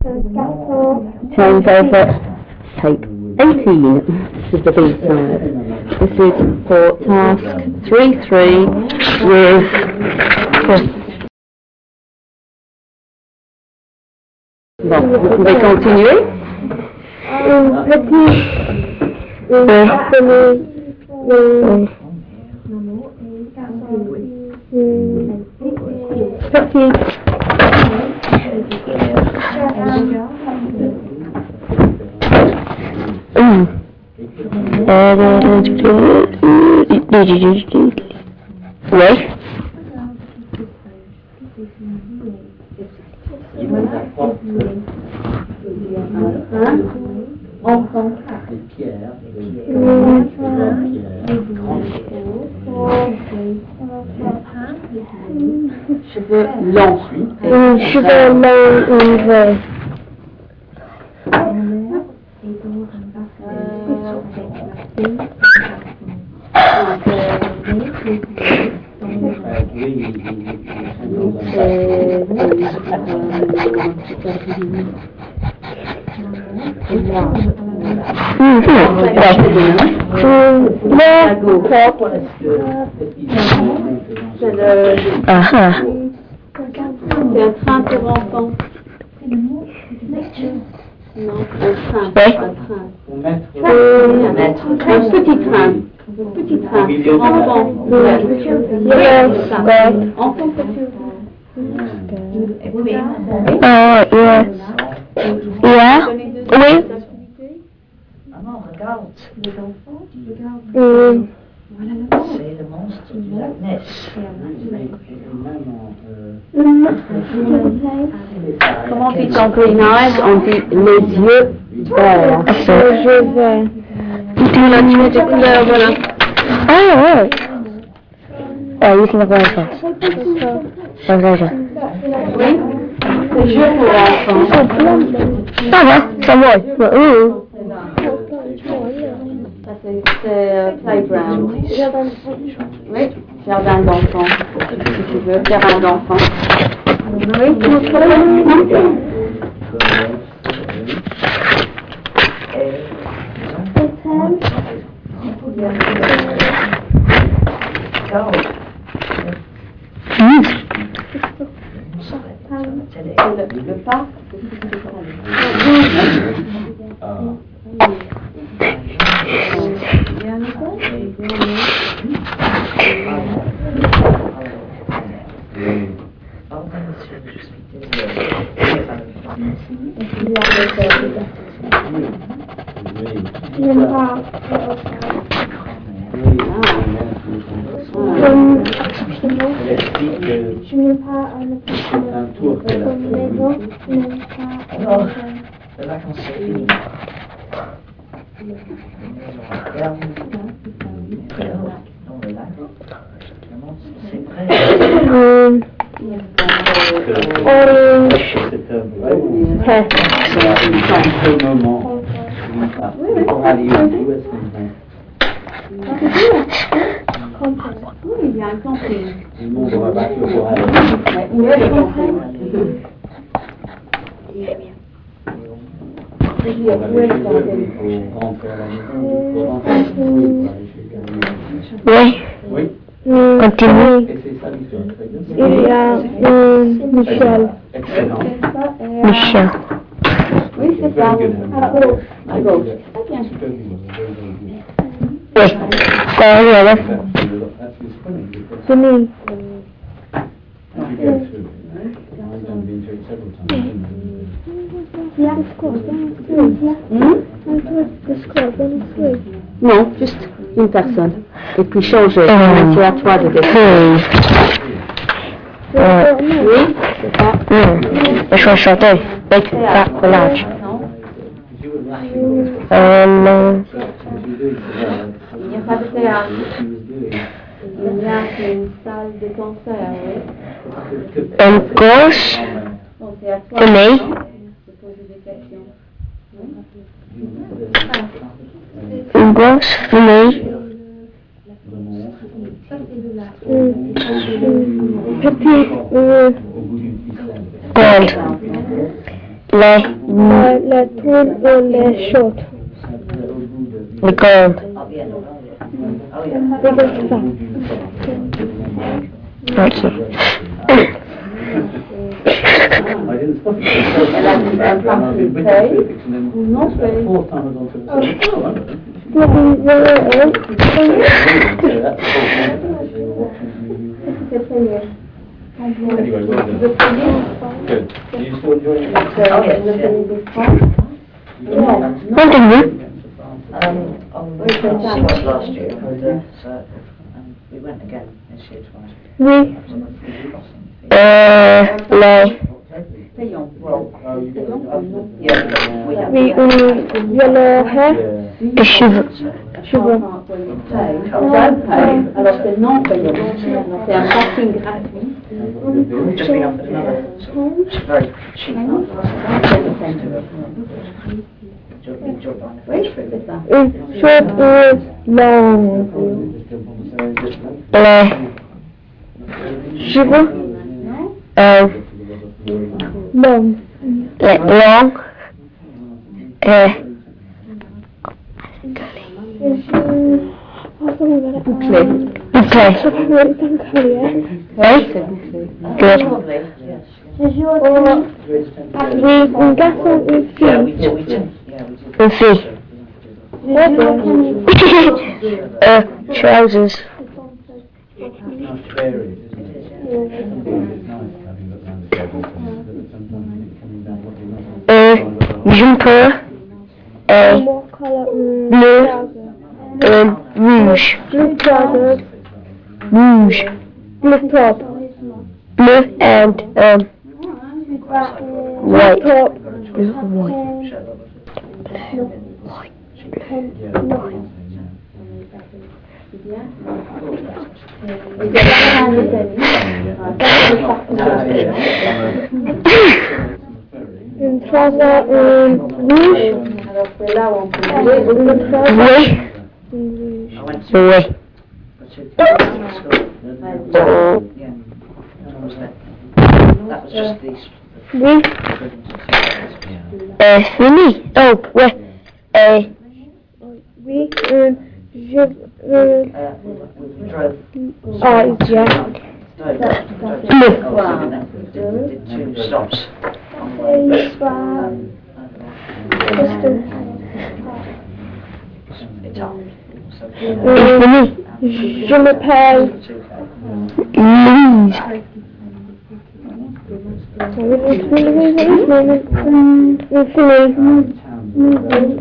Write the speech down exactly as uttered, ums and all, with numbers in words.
Change over tape eighteen. This is the B side. This is for task three three with bon, vous pouvez continuer. Petit. Petit. Mm. Oui. Enfant. Des pierres. Cheveux longs. Cheveux longs. Ah ah. C'est un train pour enfants. Non, un train. Oui. Un train. Euh, un petit train. Un petit train. Enfant. Enfant. Oh, yes. Yeah. Oui. Maman, regarde. Les enfants, tu regardes. Mm. C'est le monstre du lac Ness. Comment dit ton green eyes? On dit les yeux verts. Les yeux verts. Tu l'as tué de couleur, voilà. Ah, ouais. Ah, you can have one first. One first. Oui. C'est jeu pour enfants. Ça va, ça va. Ça c'est playground. Oui, jardin d'enfants. Si tu veux, terrain d'enfants. Oui, tu veux faire le parc. J'aime pas. Je n'aime pas un tour comme les autres. Je n'aime pas. Alors, les vacances sont finies. Dans le lac. C'est prêt. Orange. C'est un moment. Pour aller où est-ce qu'on va? Oui, il y a un camping. Le monde va battre pour aller. Où est le camping? Où est le camping? Pour rentrer à la maison, pour rentrer à la maison. Oui. Oui. Continue. Et c'est ça l'histoire. Il y a euh, Michel. Excellent. Michel. Oui, c'est ça. À gauche. À gauche. Très bien. Super good. Oui. Ça y est. Fini. Non, juste une personne. Et puis changer. C'est à toi de décider. Euh, oui, c'est ça. Je vais chanter. Avec la collage. Euh, il n'y a pas de théâtre. Il y a une salle de concert, oui. Une gauche. Tenez. Une gauche, tenez. Petit. Gold. Les. Le, le tour ou les short. Les cordes. At the end of it. Oh, Det yeah. går så. Alltså. I didn't stop it. I've been with the critics and then the fourth time I've gone through the same. Oh, I don't know. Ska vi göra det? Anyway, well done. Good. Are you still enjoying it? Oh, yes, yeah. What do you? Um, on six last year, so, um, we went again this year twice. Oui. Euh, les. Payant. Yeah, we have. Oui, on yellow hair. Les cheveux. Cheveux. Alors c'est non payant, c'est un parking gratuit. We've just been offered another, so it's very cheap. Job, job on the Oui, c'est ça. Une short ou long. Les. Cheveux. Euh, Long. les long. Euh, Bouclé. bouclé. Ça peut être un collier. Oui? Good. Lovely, yes. Oui, un garçon, une Yeah, we fille. did, we did, yeah, we did. Une fille. euh, trousers. Nice berries, isn't it? It's nice having looked round the table, but sometimes it's coming down what you're not. Euh, jumper. Euh, More color. bleu. Euh, rouge. Blue trousers. Rouge. Blue top. Blue and, um, white. Top. Blue and white. Une trouser euh, rouge. Alors c'est là où on peut jouer. Une trouser Oui. rouge. I went to, Oui. to school. Oh. Yeah. That was that. That was just these. Oui. Euh, fini. Oh, ouais. Euh, Oui. Euh, je. Euh, Uh, we drove. ah, yeah. Drove, drove Blue. and then we did, did two stops on the way. Um, Just a- it's up. So, Euh, fini. je m'appelle. Louise. Oui, oui, oui, oui, oui, oui, oui, oui, oui, oui, oui.